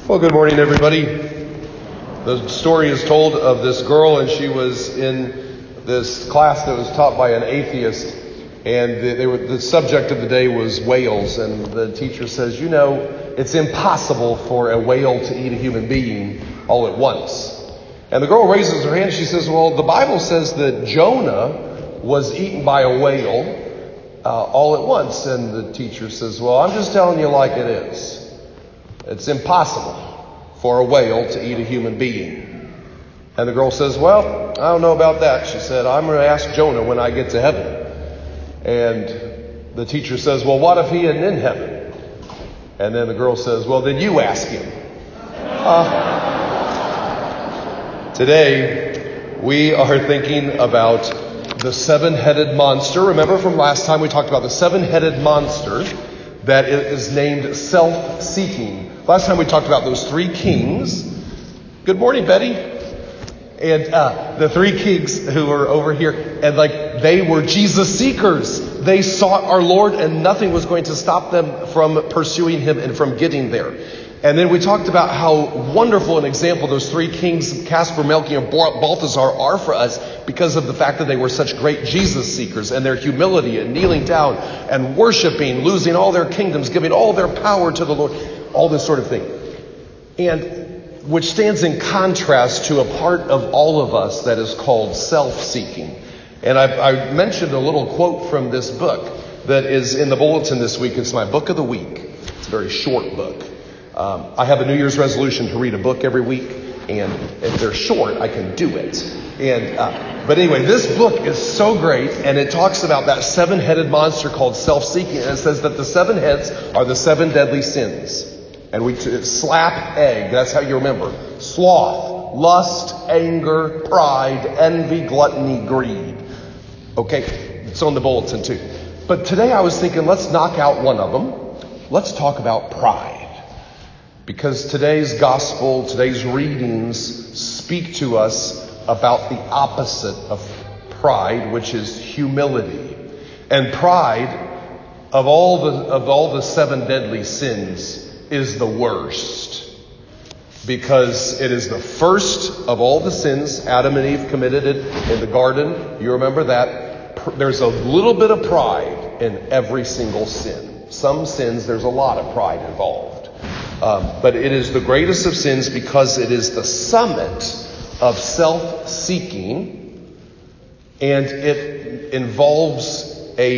Well, good morning, everybody. The story is told of this girl, and she was in this class that was taught by an atheist, and the subject of the day was whales, and the teacher says, it's impossible for a whale to eat a human being all at once. And the girl raises her hand, she says, well, the Bible says that Jonah was eaten by a whale all at once. And the teacher says, well, I'm just telling you like it is. It's impossible for a whale to eat a human being. And the girl says, well, I don't know about that. She said, I'm going to ask Jonah when I get to heaven. And the teacher says, well, what if he isn't in heaven? And then the girl says, well, then you ask him. Today, we are thinking about the seven-headed monster. Remember from last time we talked about the seven-headed monster that is named self-seeking. Last time we talked about those three kings. Good morning, Betty. And the three kings who were over here, and they were Jesus seekers. They sought our Lord, and nothing was going to stop them from pursuing him and from getting there. And then we talked about how wonderful an example those three kings, Caspar, Melchior, and Balthazar, are for us because of the fact that they were such great Jesus seekers and their humility and kneeling down and worshiping, losing all their kingdoms, giving all their power to the Lord, all this sort of thing. And which stands in contrast to a part of all of us that is called self-seeking. And I mentioned a little quote from this book that is in the bulletin this week. It's my book of the week. It's a very short book. I have a New Year's resolution to read a book every week, and if they're short, I can do it. But anyway, this book is so great, and it talks about that seven-headed monster called self-seeking, and it says that the seven heads are the seven deadly sins. And slap, egg, that's how you remember. Sloth, lust, anger, pride, envy, gluttony, greed. Okay, it's on the bulletin too. But today I was thinking, let's knock out one of them. Let's talk about pride. Because today's gospel, today's readings speak to us about the opposite of pride, which is humility. And pride, of all the seven deadly sins, is the worst. Because it is the first of all the sins. Adam and Eve committed it in the garden. You remember that? There's a little bit of pride in every single sin. Some sins, there's a lot of pride involved. But it is the greatest of sins because it is the summit of self-seeking, and it involves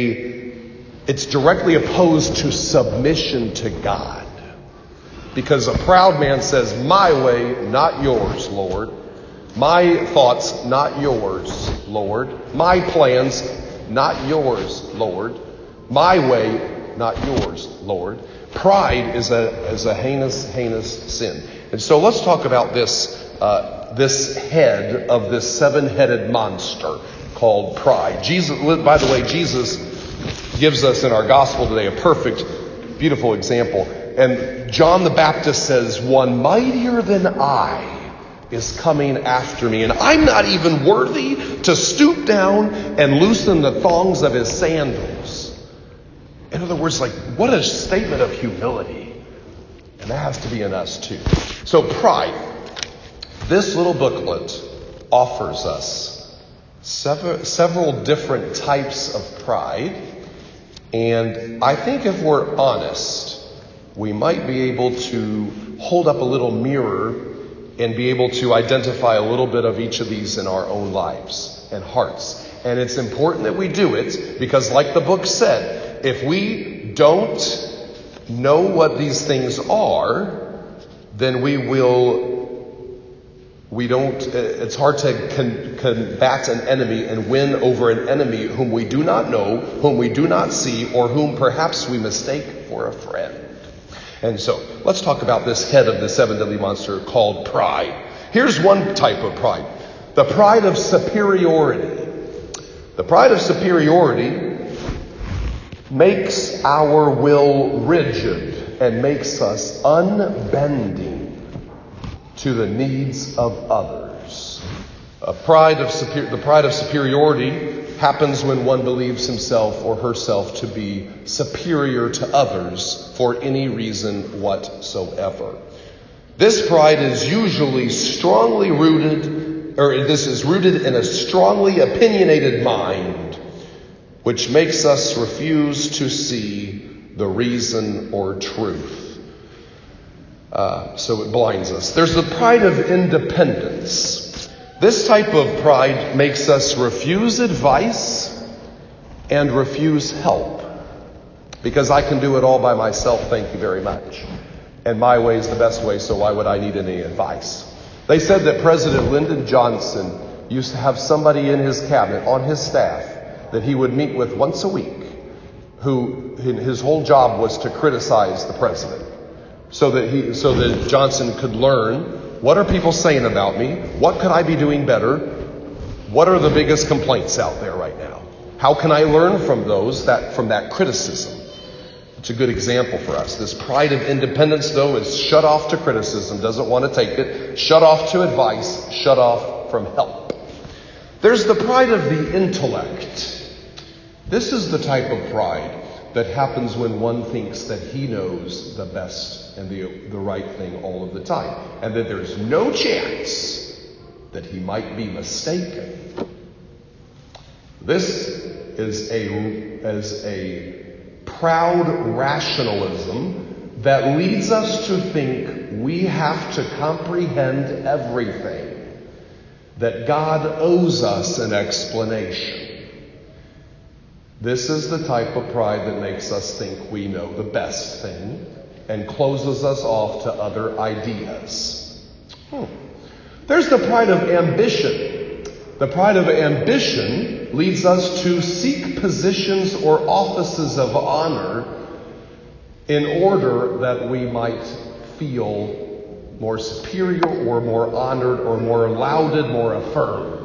it's directly opposed to submission to God. Because a proud man says, my way, not yours, Lord. My thoughts, not yours, Lord. My plans, not yours, Lord. My way, not yours, Lord. Pride is a heinous sin. And so let's talk about this head of this seven-headed monster called pride. Jesus, by the way, Jesus gives us in our gospel today a perfect, beautiful example. And John the Baptist says, one mightier than I is coming after me, and I'm not even worthy to stoop down and loosen the thongs of his sandals. In other words, what a statement of humility. And that has to be in us too. So pride. This little booklet offers us several different types of pride. And I think if we're honest, we might be able to hold up a little mirror and be able to identify a little bit of each of these in our own lives and hearts. And it's important that we do it because, like the book said, if we don't know what these things are, then it's hard to combat an enemy and win over an enemy whom we do not know, whom we do not see, or whom perhaps we mistake for a friend. And so, let's talk about this head of the seven deadly monster called pride. Here's one type of pride. The pride of superiority. The pride of superiority makes our will rigid and makes us unbending to the needs of others. The pride of superiority happens when one believes himself or herself to be superior to others for any reason whatsoever. This pride is usually strongly rooted, or this is rooted in a strongly opinionated mind, which makes us refuse to see the reason or truth. So it blinds us. There's the pride of independence. This type of pride makes us refuse advice and refuse help. Because I can do it all by myself, thank you very much. And my way is the best way, so why would I need any advice? They said that President Lyndon Johnson used to have somebody in his cabinet, on his staff, that he would meet with once a week, who his whole job was to criticize the president. So that Johnson could learn, what are people saying about me? What could I be doing better? What are the biggest complaints out there right now? How can I learn from from that criticism? It's a good example for us. This pride of independence, though, is shut off to criticism, doesn't want to take it, shut off to advice, shut off from help. There's the pride of the intellect. This is the type of pride that happens when one thinks that he knows the best and the right thing all of the time, and that there's no chance that he might be mistaken. This is a proud rationalism that leads us to think we have to comprehend everything, that God owes us an explanation. This is the type of pride that makes us think we know the best thing and closes us off to other ideas. There's the pride of ambition. The pride of ambition leads us to seek positions or offices of honor in order that we might feel more superior or more honored or more lauded, more affirmed.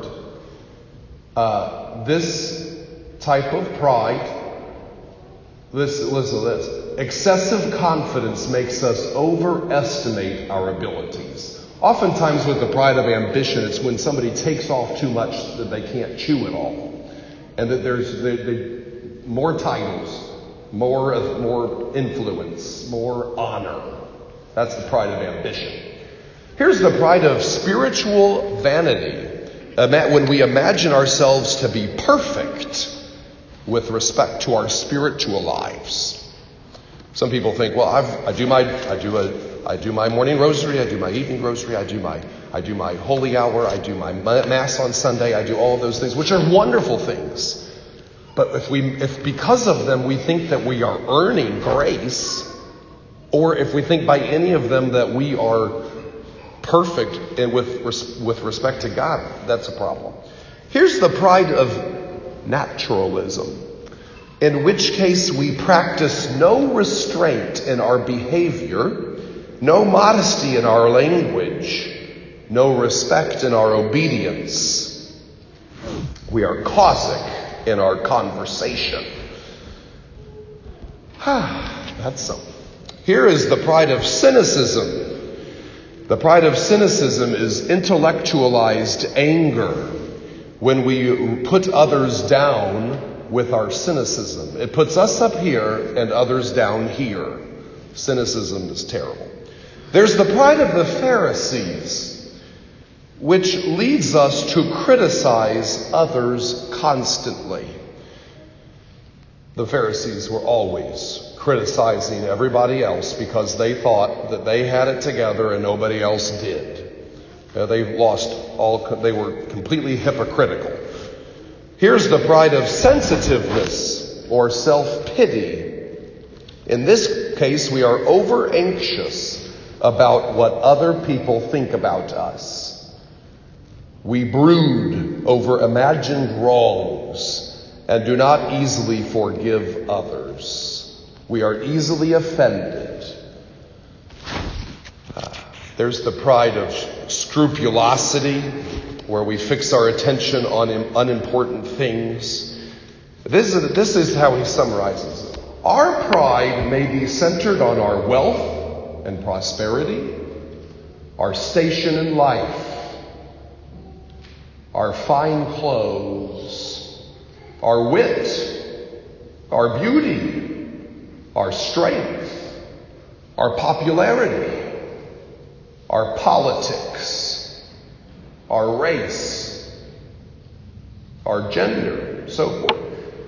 This type of pride, listen to this. Excessive confidence makes us overestimate our abilities. Oftentimes with the pride of ambition, it's when somebody takes off too much that they can't chew it all. And that there's more titles, more influence, more honor. That's the pride of ambition. Here's the pride of spiritual vanity. When we imagine ourselves to be perfect with respect to our spiritual lives. Some people think, well, I do my morning rosary, I do my evening rosary, I do my holy hour, I do my mass on Sunday, I do all of those things, which are wonderful things. But if because of them we think that we are earning grace, or if we think by any of them that we are perfect and with respect to God, that's a problem. Here's the pride of naturalism, in which case we practice no restraint in our behavior, no modesty in our language, no respect in our obedience. We are causic in our conversation. That's so. Here is the pride of cynicism. The pride of cynicism is intellectualized anger when we put others down with our cynicism. It puts us up here and others down here. Cynicism is terrible. There's the pride of the Pharisees, which leads us to criticize others constantly. The Pharisees were always criticizing everybody else because they thought that they had it together and nobody else did. They were completely hypocritical. Here's the pride of sensitiveness or self-pity. In this case, we are over anxious about what other people think about us. We brood over imagined wrongs and do not easily forgive others. We are easily offended. There's the pride of scrupulosity, where we fix our attention on unimportant things. This is how he summarizes it. Our pride may be centered on our wealth and prosperity, our station in life, our fine clothes, our wit, our beauty, our strength, our popularity. our politics, our race, our gender, so forth.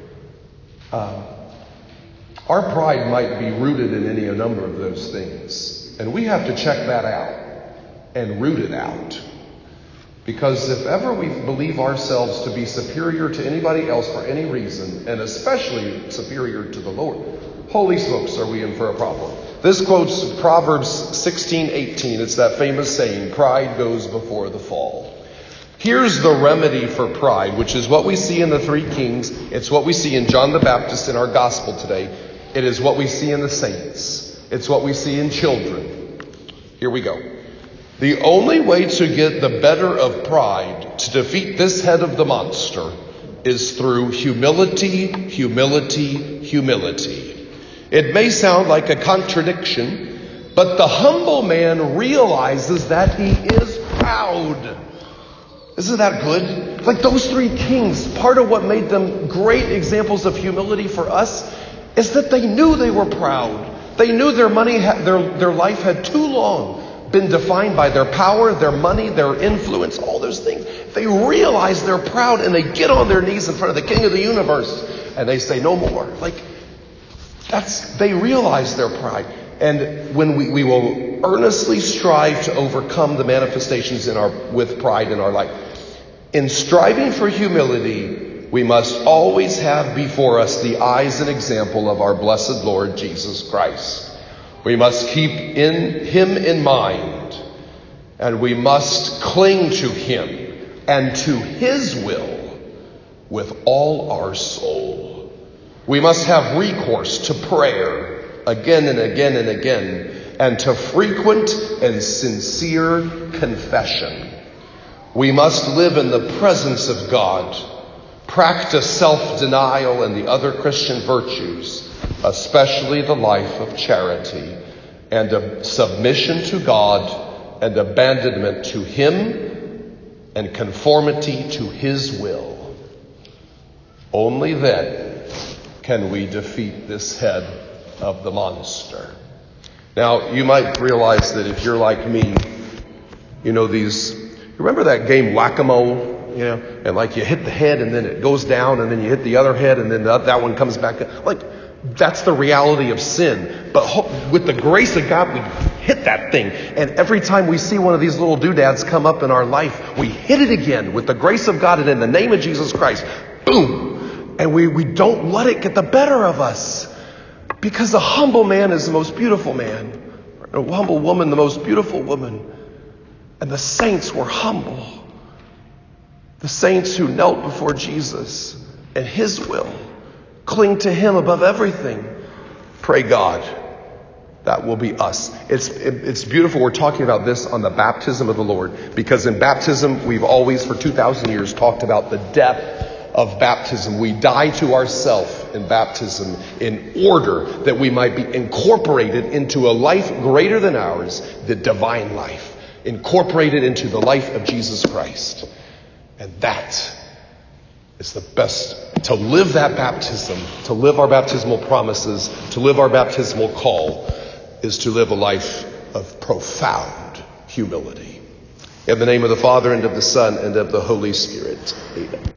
Our pride might be rooted in any number of those things. And we have to check that out and root it out. Because if ever we believe ourselves to be superior to anybody else for any reason, and especially superior to the Lord, holy smokes, are we in for a problem. This quotes Proverbs 16:18. It's that famous saying, pride goes before the fall. Here's the remedy for pride, which is what we see in the three kings. It's what we see in John the Baptist in our gospel today. It is what we see in the saints. It's what we see in children. Here we go. The only way to get the better of pride, to defeat this head of the monster, is through humility, humility, humility. It may sound like a contradiction, but the humble man realizes that he is proud. Isn't that good? Like those three kings, part of what made them great examples of humility for us is that they knew they were proud. They knew their life had too long been defined by their power, their money, their influence, all those things. They realize they're proud and they get on their knees in front of the King of the universe and they say, no more. They realize their pride. And when we will earnestly strive to overcome the manifestations with pride in our life. In striving for humility, we must always have before us the eyes and example of our blessed Lord Jesus Christ. We must keep him in mind, and we must cling to him and to his will with all our soul. We must have recourse to prayer again and again and again, and to frequent and sincere confession. We must live in the presence of God, practice self-denial and the other Christian virtues, especially the life of charity and a submission to God and abandonment to him and conformity to his will. Only then can we defeat this head of the monster. Now, you might realize that if you're like me, remember that game Whack-A-Mole? And you hit the head and then it goes down and then you hit the other head and then that one comes back. That's the reality of sin. But with the grace of God, we hit that thing. And every time we see one of these little doodads come up in our life, we hit it again with the grace of God and in the name of Jesus Christ. Boom! And we don't let it get the better of us. Because a humble man is the most beautiful man. A humble woman, the most beautiful woman. And the saints were humble. The saints who knelt before Jesus and his will. Cling to him above everything. Pray God. That will be us. It's beautiful. We're talking about this on the baptism of the Lord. Because in baptism, we've always for 2,000 years talked about the depth of baptism. We die to ourselves in baptism in order that we might be incorporated into a life greater than ours, the divine life. Incorporated into the life of Jesus Christ. And that is the best, to live that baptism, to live our baptismal promises, to live our baptismal call, is to live a life of profound humility. In the name of the Father, and of the Son, and of the Holy Spirit. Amen.